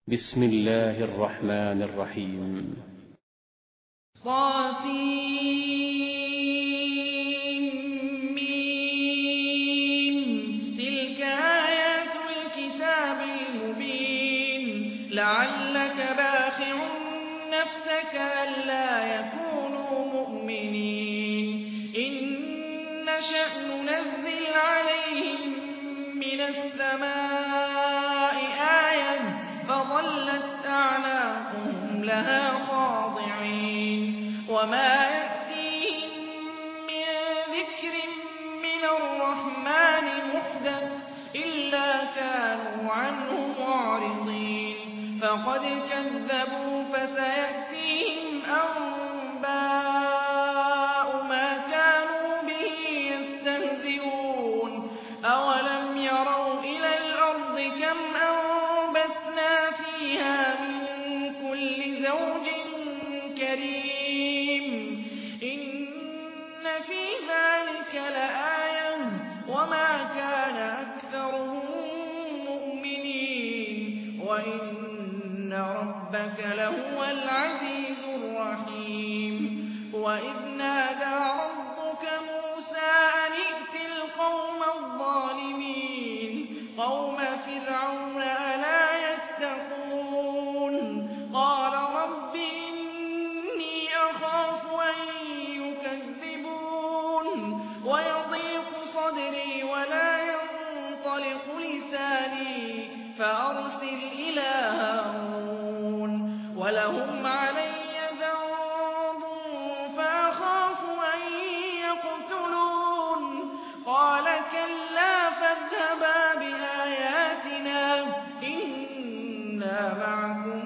بسم الله الرحمن الرحيم. طاسيم. تلك آيات الكتاب المبين. لعلك باخع نفسك ألا يكونوا مؤمنين. إن نشأ ننزل عليهم من السماء آية فظلت أعناقهم لها خاضعين. وما يأتيهم من ذكر من الرحمن محدث إلا كانوا عنه معرضين. فقد كذبوا فسيأتيهم أنباء ما كانوا به يستهزئون. أولم يروا إلى الأرض كم أنبتنا فيها من كل زوج كريم. إن في ذلك لآية وما كان أكثرهم مؤمنين وإن ربك لهو العزيز الرحيم. وإذ نادى ربك موسى أن ائت القوم الظالمين قوم فرعون ألا يتقون. قال رب إني أخاف أن يكذبون ويضيق صدري ولا ينطلق لساني فأرسل إلى هارون ولهم علي ذنب فأخاف أن يقتلون. قال كلا فاذهبا بآياتنا إنا معكم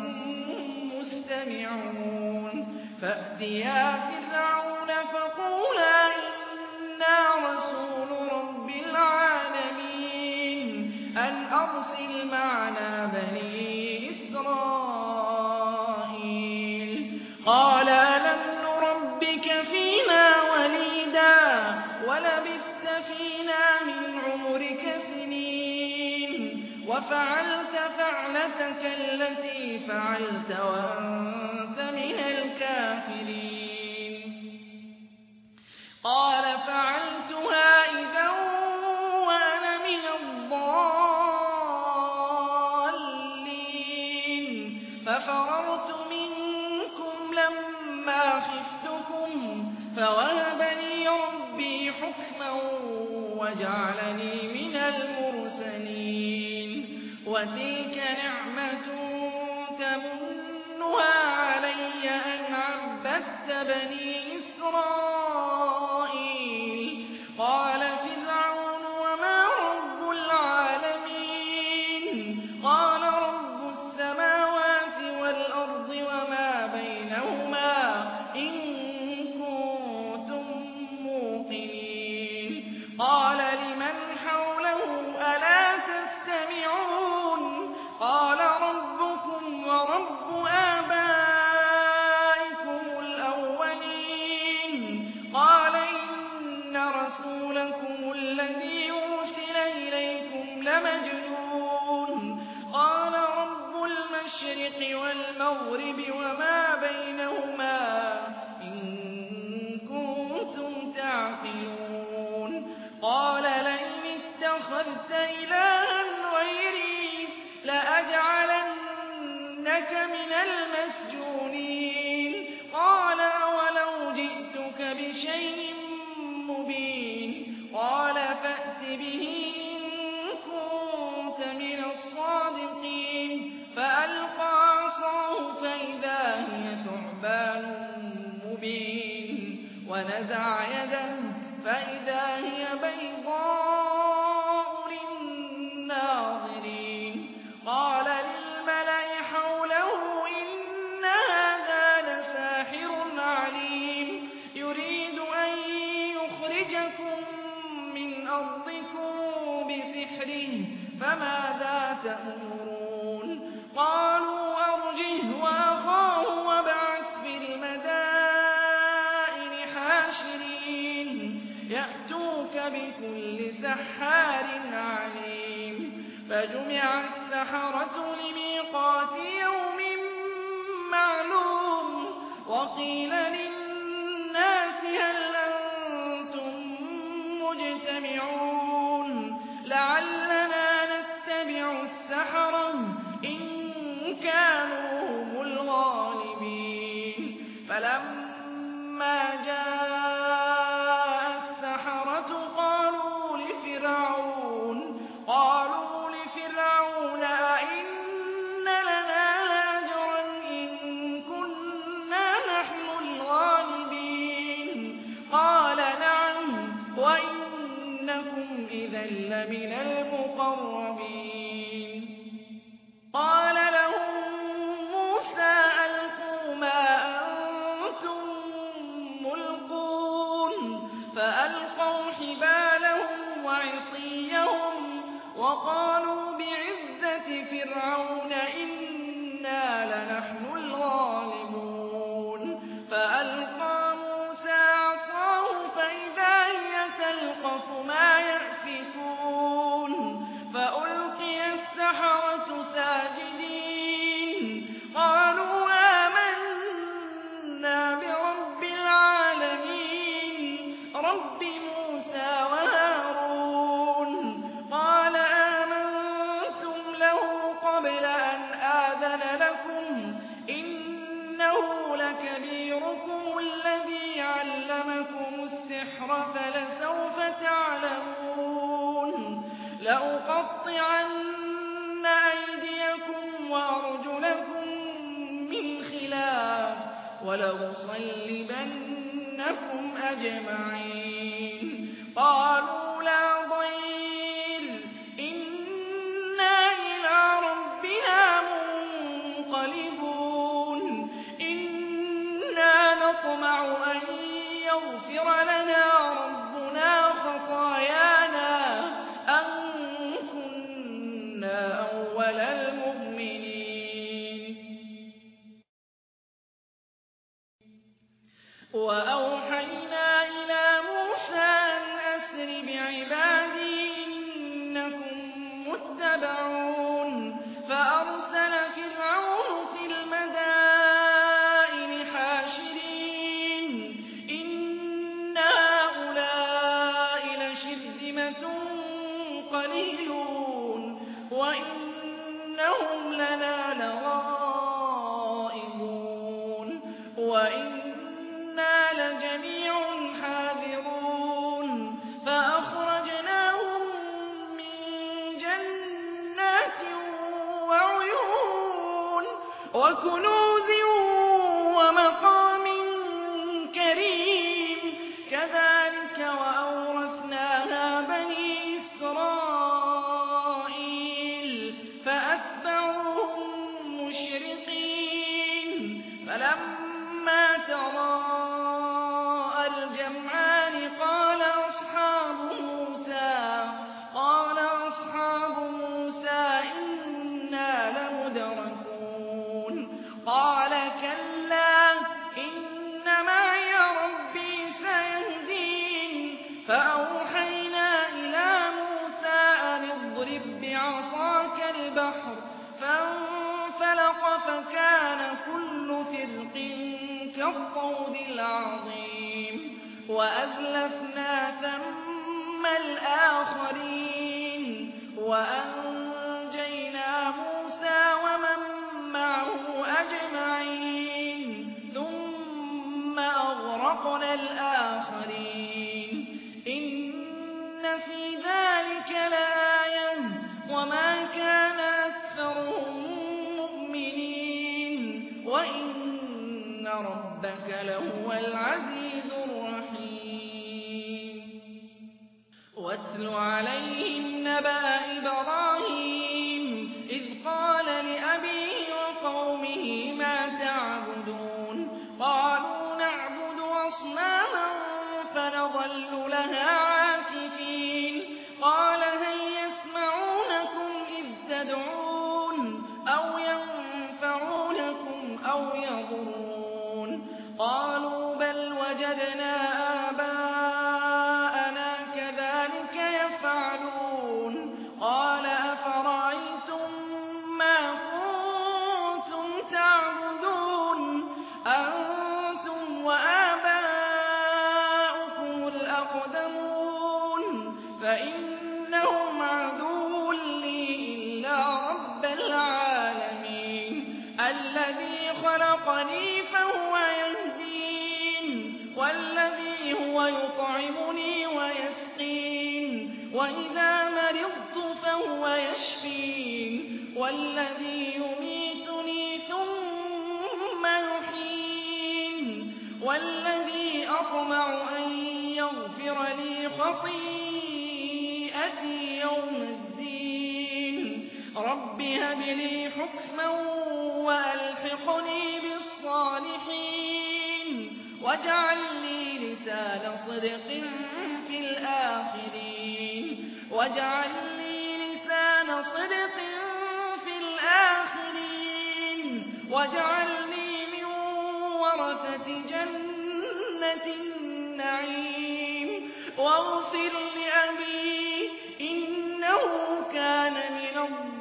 مستمعون. فأتيا فرعون فقولا إنا رسول رب العالمين أن أرسل معنا بني إسرائيل. قال ألم نربك فينا وليدا ولبثت فينا من عمرك سنين وفعلت فعلتك التي فعلت وأنت من الكافرين. قال فعلتها إذا وأنا من الضالين. ففررت منكم لما خفتكم فوهب لي ربي حكما وجعلني من المرسلين. وتلك نعمة تمنها علي أن عبدت بني إسرائيل. قال فرعون وما رب العالمين. قال رب السماوات والأرض وما بينهما إن كنتم موقنين. قال لمن حوله ألا تستمعون. قال ربكم ورب آبائكم الأولين. قال إن رسولكم الذي أرسل إليكم لمجنون. قال رب المشرق والمغرب وما بينهما إن كنتم تعقلون. قال لئن اتخذت إلها غيري لأجعلنك من المسجونين. قال أولو جئتك بشيء مبين. قال فأت به إن كنت من الصادقين. فألقى عصاه فإذا هي ثعبان مبين. ونزع يده فإذا هي بيضاء للناظرين. قال للملأ حوله إن هذا لساحر عليم يريد أن يخرجكم من أرضكم بسحره فماذا تأمرون. قالوا أرجه وأخاه وابعث في المدائن حاشرين يأتوك بكل سحار عليم. فجمع السحرة لميقات السحر فلسوف تعلمون لأقطعن أيديكم وأرجلكم من خلاف ولأصلبنكم أجمعين قالوا لا ضير إنا إلى ربنا منقلبون إنا نطمع أن يغفر لنا ربنا خطايانا أن كنا أول المؤمنين وأوحينا إلى موسى أن أسر بعبادي إنكم متبعون فأرسل فرعون في المدائن حاشرين إن هؤلاء لشرذمة قليلون وإنهم لنا لغائظون وإنا لجميع حاذرون فأخرجناهم من جنات وعيون وكنوز ومقام كريم كذلك وأورثناها بني إسرائيل فأتبعوهم مشرقين فلما تراءى الجمعان قال أصحاب موسى إنا لمدركون قال كلا إن معي ربي سيهدين فأوحينا إلى موسى أن اضرب بعصاك البحر فانفلق فكان كل فرق كالطود العظيم وأزلفنا ثم الآخرين وأنجينا موسى ومن معه أجمعين ثم أغرقنا الآخرين إن في ذلك لآية وما كان أكثرهم مؤمنين وإن ربك لهو العزيز الرحيم واتل عليهم نبأ إبراهيم إذ قال لأبيه وقومه ما تعبدون قالوا نعبد أصناما فنظل لها عاكفين قال هل يسمعونكم إذ تدعون أو ينفعونكم أو يضرون قالوا بل وجدنا آباءنا كذلك يفعلون قال أفرأيتم ما كنتم تعبدون أنتم وآباؤكم الأقدمون فإنهم عدو لي إلا رب العالمين الذي خلقني فهو يهدين والذي هو يطعمني ويسقين وإذا مرضت فهو يشفين والذي يميتني ثم يحيين والذي أطمع أن يغفر لي خطيئتي يوم الدين رب هب لي حكما وألحقني بالصالحين واجعل لي لسان صدق في الآخرين واجعلني من ورثة جنة النعيم واغفر لأبي إنه كان من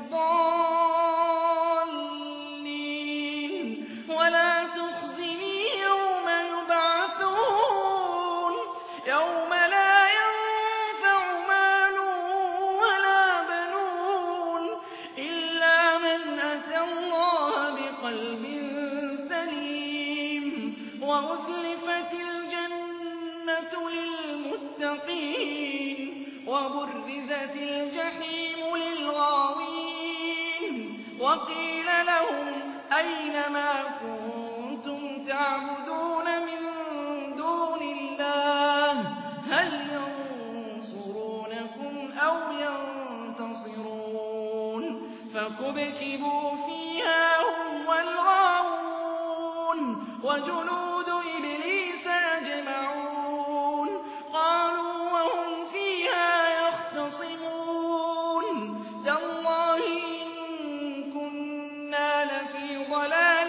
الضالين ولا تخزني يوم يبعثون يوم لا ينفع مال ولا بنون إلا من أتى الله بقلب سليم وأزلفت الجنة للمتقين وقيل لهم أين ما كنتم تعبدون من دون الله هل ينصرونكم أو ينتصرون فكبكبوا فيها هم والغاوون وجنود إبليس أجمعون قالوا وهم فيها يختصمون تالله إن كنا لفي ضلال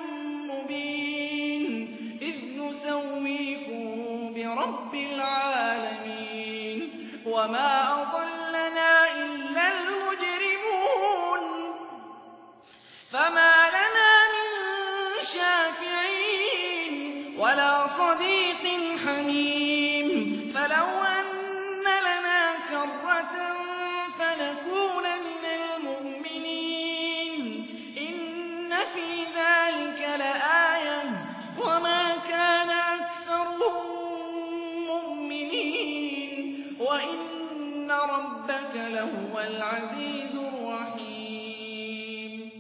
مبين إذ نسويكم برب العالمين وما أضلنا إلا المجرمون فما لنا من شافعين ولا صديق حميم فلو أن لنا كرة فنكون من المؤمنين إن في ذلك لآية وما كان أكثرهم مؤمنين وإن ربك لهو العزيز الرحيم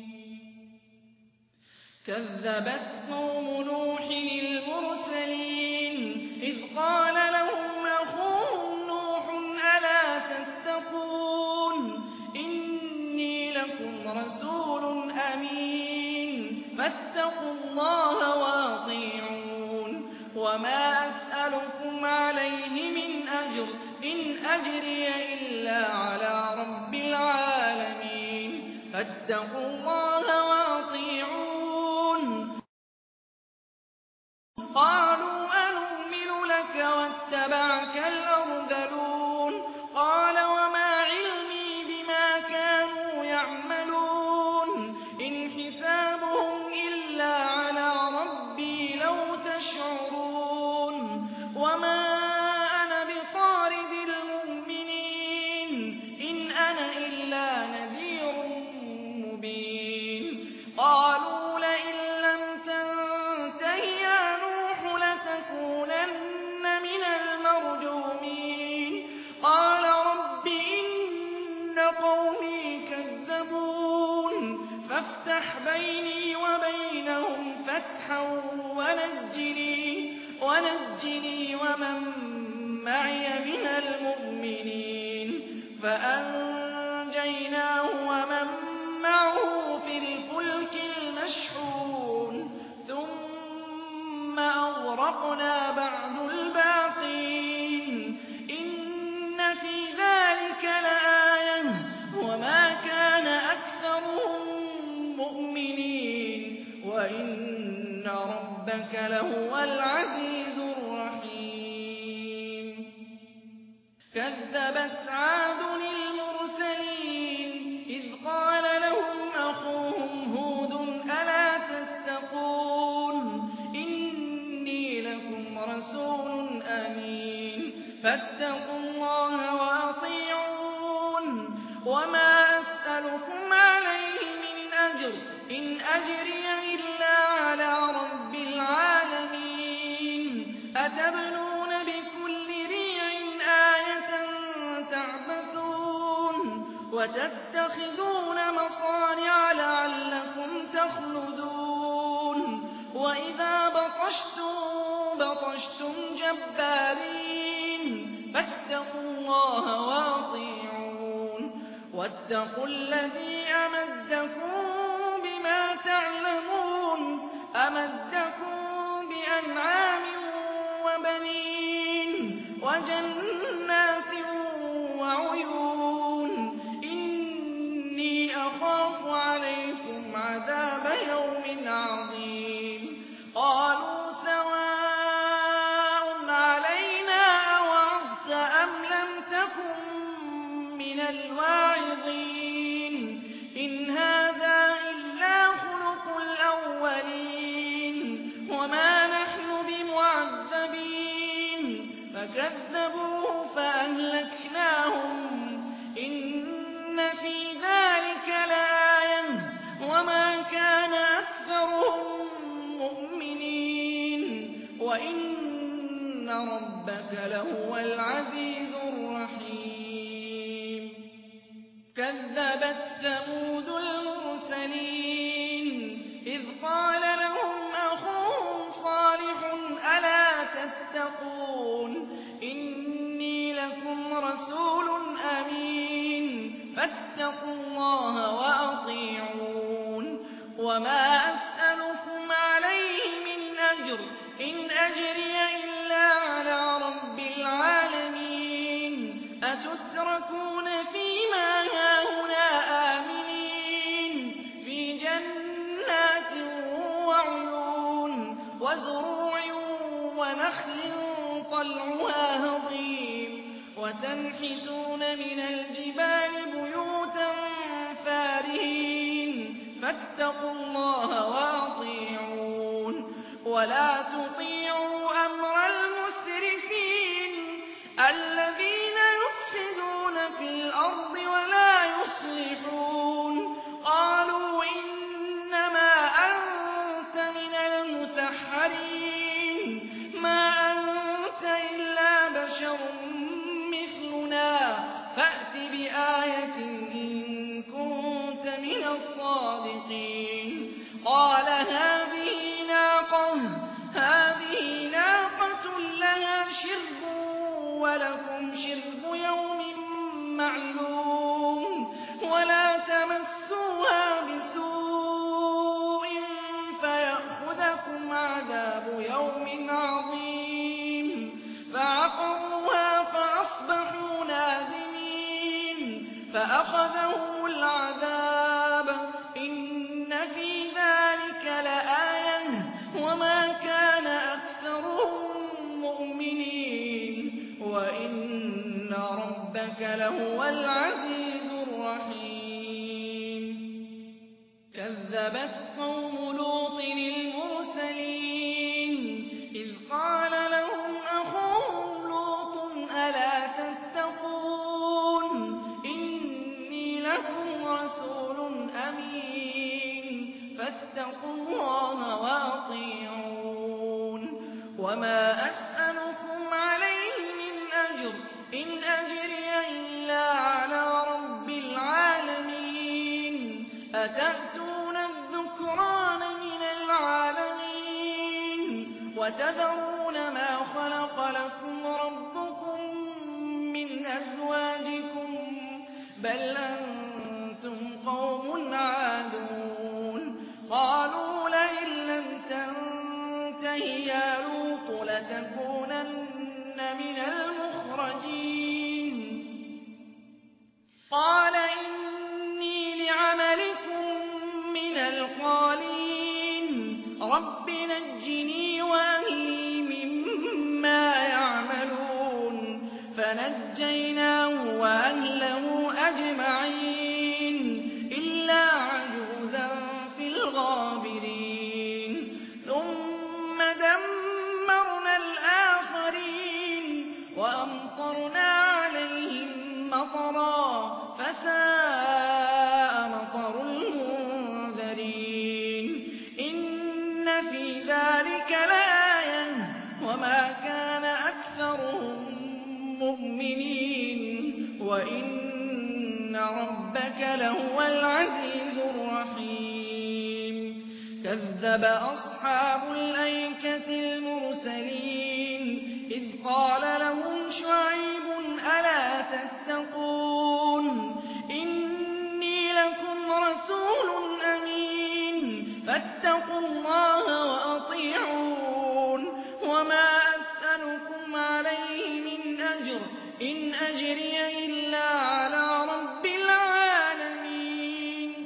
كذبت قوم نوح المرسلين إذ قال لهم أخوهم نوح ألا تتقون إني لكم رسول أمين فاتقوا الله وأطيعون وما أسألكم عليه من أجر إن أجري إلا على رب العالمين فاتقوا الله وأطيعون قالوا أنؤمن لك واتبعك الأرذلون قال وما علمي بما كانوا يعملون إن حسابهم إلا على ربي لو تشعرون وما أنا بطارد المؤمنين إن أنا إلا نذير مبين قالوا لئن لم تنته يا نوح لتكونن من المرجومين قال رب إن قومي كذبون فافتح بيني وبينهم فتحا ونجني ومن معي من المؤمنين فأنجيناه ومن معه في الفلك المشحون ثم أغرقنا بعد الباقين إن في ذلك لآية وما كان أكثرهم مؤمنين وإن ربك لهو العزيز الرحيم كذبت عاد المرسلين إذ قال لهم أخوهم هود ألا تتقون إني لكم رسول أمين فاتقوا الله وأطيعون وما أسألكم عليه من أجر إن أجري إلا على رب العالمين أتبنون بكل ريع آية تعبثون وتتخذون مصانع لعلكم تخلدون وإذا بطشتم جبارين فاتقوا الله وأطيعون واتقوا الذي أمدكم بما تعلمون أمدكم بأنعام وبنين وجنات وعيون إني أخاف عليكم عذاب يوم عظيم قالوا سواء علينا أوعظت أم لم تكن من الواعظين إن هذا إلا خلق الأولين وما نحن بمعذبين فكذبوه فأهلكناهم إن في ذلك لآية وما كان أكثرهم مؤمنين وإن ربك لهو العزيز الرحيم كذبت ثمود المرسلين الْمُرْسَلِينَ إِذْ قَالَ لَهُمْ أَخُوهُمْ صَالِحٌ أَلَا تَتَّقُونَ إِنِّي لَكُمْ رَسُولٌ أَمِينٌ فَاتَّقُوا اللَّهَ وَأَطِيعُونِ وَمَا أَسْأَلُكُمْ عَلَيْهِ مِنْ أَجْرٍ إِنْ أَجْرِيَ إِلَّا عَلَىٰ رَبِّ الْعَالَمِينَ أَتُتْرَكُونَ فِيمَا هَاهُنَا آمِنِينَ فِي جَنَّاتٍ وَعُيُونٍ وَزُرُوعٍ وَنَخْلٍ طَلْعُهَا هَضِيمٌ وَتَنْحِتُونَ مِنَ الْجِبَالِ بُيُوتًا فَارِهِينَ فَاتَّقُوا اللَّهَ وَأَطِيعُونِ وَلَا تُطِيعُوا أَمْرَ الْمُسْرِفِينَ الَّذِينَ يُفْسِدُونَ فِي الْأَرْضِ وَلَا يُصْلِحُونَ قَالُوا إِنَّمَا أَنتَ مِنَ الْمُسَحَّرِينَ مَا أَنتَ إِلَّا بَشَرٌ مِّثْلُنَا فَأْتِ بِآيَةٍ إِن كُنتَ مِنَ الصَّادِقِينَ قَالَ هَٰذِهِ نَاقَةٌ لَّهَا شِرْبٌ وَلَكُمْ شِرْبُ يَوْمٍ مَّعْلُومٍ وَلَا تَمَسُّوهَا بِسُوءٍ فَيَأْخُذَكُمْ عَذَابُ يَوْمٍ عَظِيمٍ فَعَقَرُوهَا فَأَصْبَحُوا نَادِمِينَ فَأَخَذَهُمُ الْعَذَابُ إِنَّ فِي ذَٰلِكَ لَآيَةً وَمَا كَانَ أَكْثَرُهُم مُّؤْمِنِينَ وَإِنَّ رَبَّكَ لَهُوَ الْعَزِيزُ الرَّحِيمُ كَذَّبَتْ قَوْمُ لُوطٍ الْمُرْسَلِينَ إِذْ قَالَ لَهُمْ أَخُوهُمْ لُوطٌ أَلَا تَتَّقُونَ إِنِّي لَكُمْ رَسُولٌ أَمِينٌ فَاتَّقُوا اللَّهَ وَأَطِيعُونِ وَمَا أَسْأَلُكُمْ عَلَيْهِ مِنْ أَجْرٍ إِنْ أَجْرِيَ إِلَّا عَلَىٰ رَبِّ الْعَالَمِينَ أَتَأْتُونَ الذُّكْرَانَ مِنَ الْعَالَمِينَ وَتَذَرُونَ مَا خَلَقَ لَكُمْ رَبُّكُم مِّنْ أَزْوَاجِكُم بَلْ أَنتُمْ قَوْمٌ عَادُونَ قَالُوا لَئِن لَّمْ تَنتَهِ يَا لُوطُ لَتَكُونَنَّ مِنَ الْمُخْرَجِينَ قَالَ إِنِّي لِعَمَلِكُم مِّنَ الْقَالِينَ رَبِّ نَجِّنِي وَأَهْلِي مِمَّا يَعْمَلُونَ فَنَجَّيْنَاهُ وَأَهْلَهُ أَجْمَعِينَ إِلَّا عَجُوزًا فِي الْغَابِرِينَ ثُمَّ دَمَّرْنَا الْآخَرِينَ وَأَمْطَرْنَا عَلَيْهِم مَّطَرًا فَسَاءَ مَطَرُ الْمُنذَرِينَ إِنَّ فِي ذَٰلِكَ لَآيَةً وَمَا كَانَ أَكْثَرُهُم مُّؤْمِنِينَ وَإِنَّ رَبَّكَ لَهُوَ الْعَزِيزُ الرَّحِيمُ كَذَّبَ أَصْحَابُ الْأَيْكَةِ الْمُرْسَلِينَ إِذْ قَالَ لَهُمْ شُعَيْبٌ أَلَا تَتَّقُونَ إِنِّي لَكُمْ رَسُولٌ أَمِينٌ فَاتَّقُوا اللَّهَ وَأَطِيعُونِ وَمَا أَسْأَلُكُمْ عَلَيْهِ مِنْ أَجْرٍ إِنْ أَجْرِيَ إِلَّا عَلَىٰ رَبِّ الْعَالَمِينَ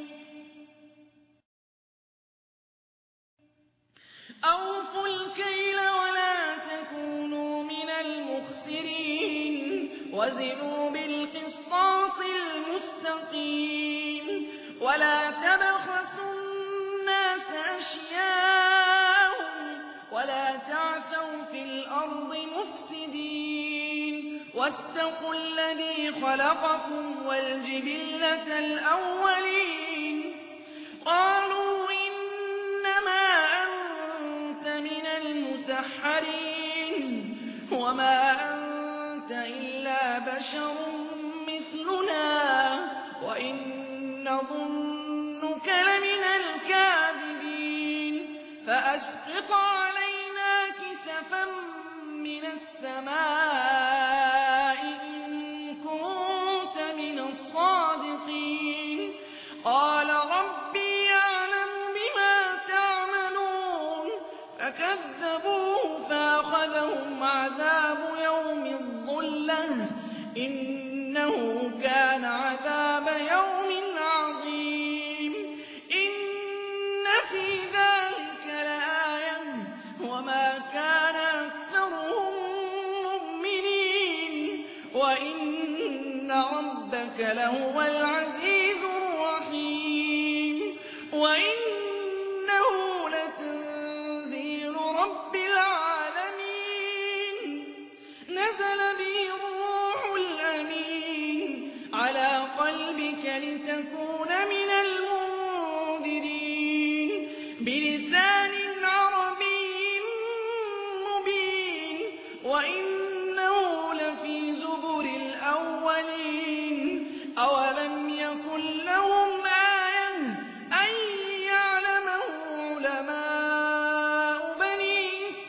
أَوْفُوا الْكَيْلَ وَلَا تَكُونُوا مِنَ الْمُخْسِرِينَ وَزِنُوا بِالْقِسْطَاسِ الْمُسْتَقِيمِ وَلَا تَبْخَسُوا النَّاسَ أَشْيَاءَهُمْ وَلَا تَعْثَوْا فِي الْأَرْضِ مُفْسِدِينَ وَاتَّقُوا الَّذِي خَلَقَكُمْ وَالْجِبِلَّةَ الْأَوَّلِينَ قَالُوا إِنَّمَا أَنتَ مِنَ الْمُسَحَّرِينَ وَمَا أَنتَ إِلَّا بَشَرٌ مِّثْلُنَا وَإِن نَّظُنُّكَ لَمِنَ فكذبوه فأخذهم عذاب يوم الظلة إنه كان عذاب يوم عظيم إن في ذلك لآية وما كان أكثرهم مؤمنين وإن ربك لهو العزيز الرحيم وإنه لتنزيل رب العالمين نزل به الروح الأمين على قلبك لتكون من المنذرين بلسان عربي مبين وإنه لفي زبر الأولين أولم يكن لهم آية أن يعلمه علماء بني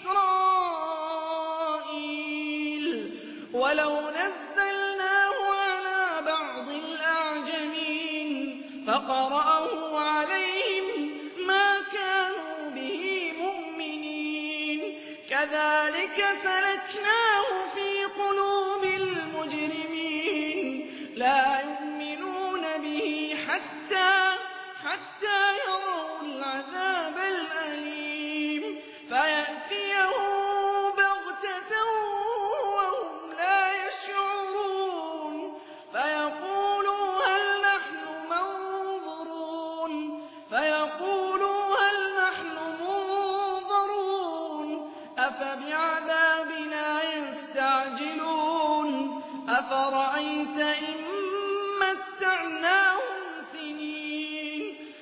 إسرائيل ولو نزلناه على بعض الأعجمين فقرأه عليهم ما كانوا به مؤمنين كذلك سلكناه في قلوب المجرمين لا يؤمنون به حتى يروا العذاب الأليم فيأتيهم بغتة وهم لا يشعرون فيقولوا هل نحن منظرون أفبعذابنا يستعجلون أفرأيت إن متعناهم سنين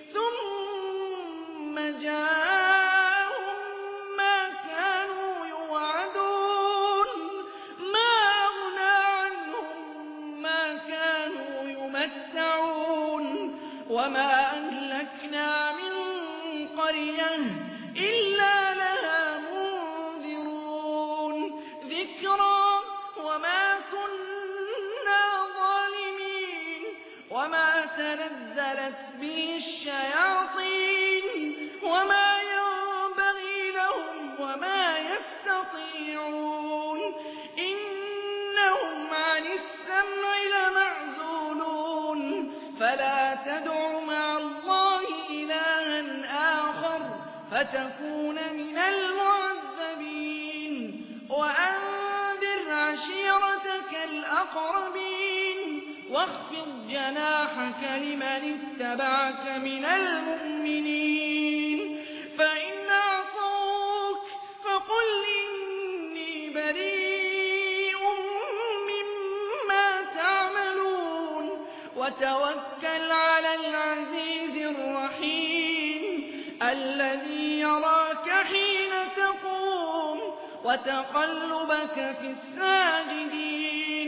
ثم جاءهم ما كانوا يوعدون ما أغنى عنهم ما كانوا يمتعون وما أهلكنا من قرية إلا لها منذرون ذكرى وما كنا ظالمين وما تنزلت به الشياطين وما ينبغي لهم وما يستطيعون إنهم عن السمع لمعزولون فلا تدع مع الله إلها آخر فتكون من المعذبين وأنذر عشيرتك الأقربين واخفض جناحك لمن اتبعك من المؤمنين فإن عصوك فقل إني بريء مما تعملون وتوكل على العزيز الرحيم الذي يراك حين تقوم وتقلبك في الساجدين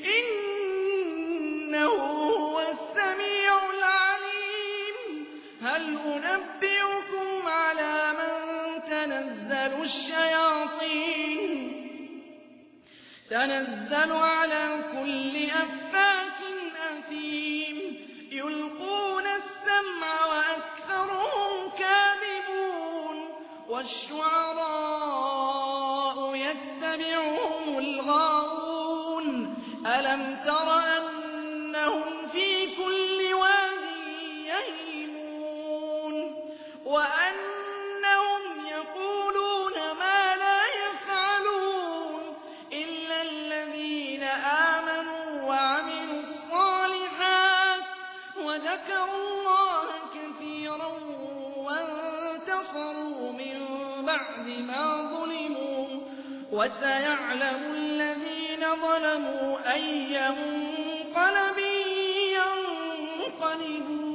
إنه هو السميع العليم هل أنبئكم على من تنزل الشياطين تنزل على كل أفاك أثيم يلقون السمع وأكثرهم كاذبون والشعراء يتبعهم الغاوون ألم تر أنهم في كل واد يهيمون وأنهم يقولون ما لا يفعلون إلا الذين آمنوا وعملوا الصالحات وذكروا الله كثيرا وانتصروا من بعد ما ظلموا وسيعلم الذين ظلموا أي منقلب ينقلبون